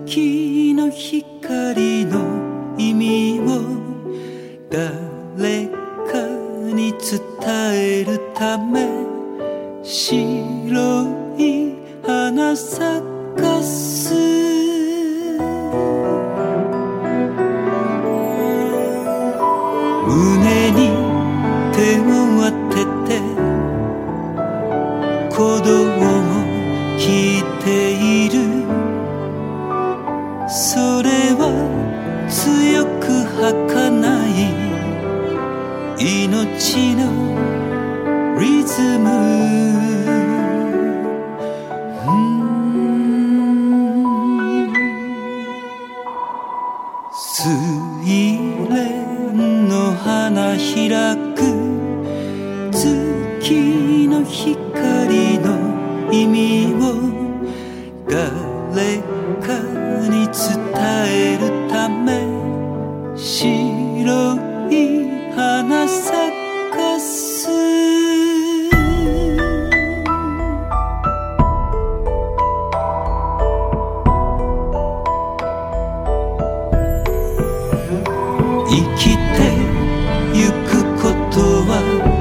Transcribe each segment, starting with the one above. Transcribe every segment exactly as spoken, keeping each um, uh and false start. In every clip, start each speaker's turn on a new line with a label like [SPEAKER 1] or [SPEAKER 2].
[SPEAKER 1] 月の光の意味を誰かに伝えるため白い花咲かす胸に手を当てて鼓動を聞いているそれは強く儚い命のリズム、うん、睡蓮の花開く月の光の意味を誰かに伝えるため白い花咲かす生きてゆくことは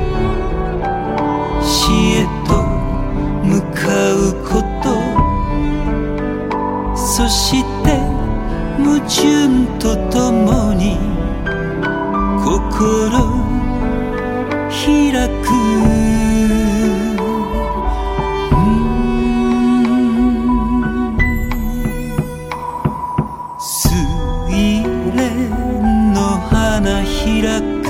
[SPEAKER 1] 死へと向かうことそして矛盾とともに心開く、うん、睡蓮の花開く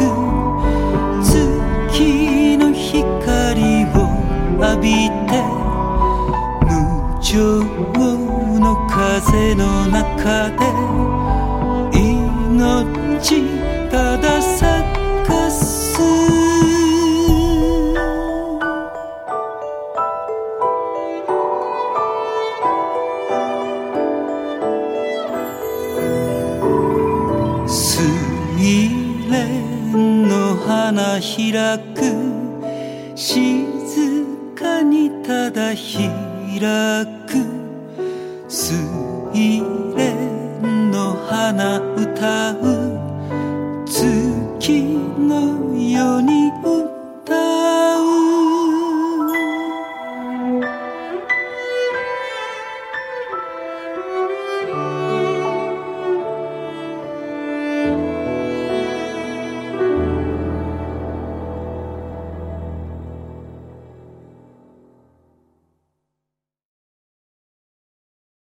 [SPEAKER 1] 月の光を浴びて無情の風の中で命ただ咲かす睡蓮の花開く静かにただ開く睡蓮の花歌う月のように